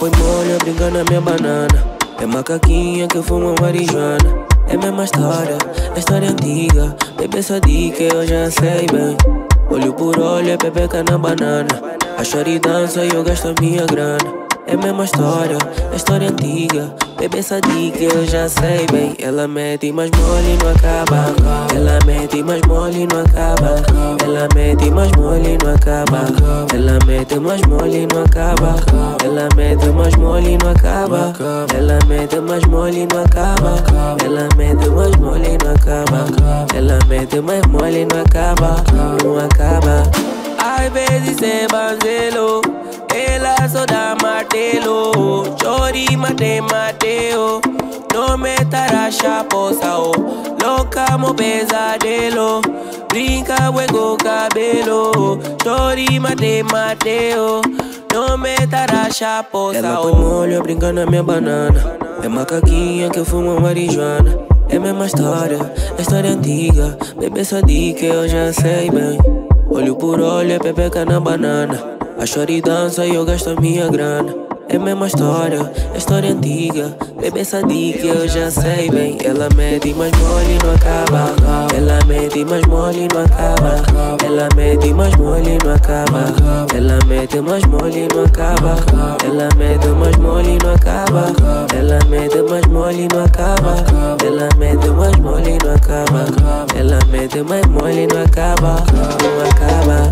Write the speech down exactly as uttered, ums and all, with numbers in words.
põe molho, brinca na minha banana. É macaquinha que fuma marijuana. É mesma história, é história antiga. Bebê sadia que eu já sei bem. Olho por olho, é pepeca na banana. A chora e dança e eu gasto a minha grana. É mesma história, é história antiga. Bebê sadia que eu já sei bem. Ela mete mais mole e não acaba. Ela mete mais mole e não acaba. Ela mete mais mole e não acaba. Ela mete mais mole e não acaba. Ela mete mais mole e não acaba. Ela mete mais mole e não acaba. Ela mete mais mole e não acaba. Ela mete mais mole e não acaba. Não acaba. Às vezes é banzelo, ela só dá martelo. Chori mate mateo, não me taracha poça o. Louca mo pesadelo, brinca juego cabelo. Chori mate mateo, não me taracha poça o. Ela põe molho, brinca na minha banana. É macaquinha que fuma marijuana. É mesma história, é história antiga. Bebê sadia que eu já sei bem. Olho por olho, é pepeca na banana. A chora e dança e eu gasto a minha grana. É mesma história, é história antiga. Bebê sadia que eu já sei bem. Ela mete mais mole e não acaba. Ela mete mais mole e não acaba. Ela mete mais mole e não acaba. Ela mete mais mole e não acaba. Ela mete mais mole e não acaba. Ela mete mais mole e não acaba. Ela mete mais mole e não acaba. Ela mete mais mole e não acaba. Não acaba.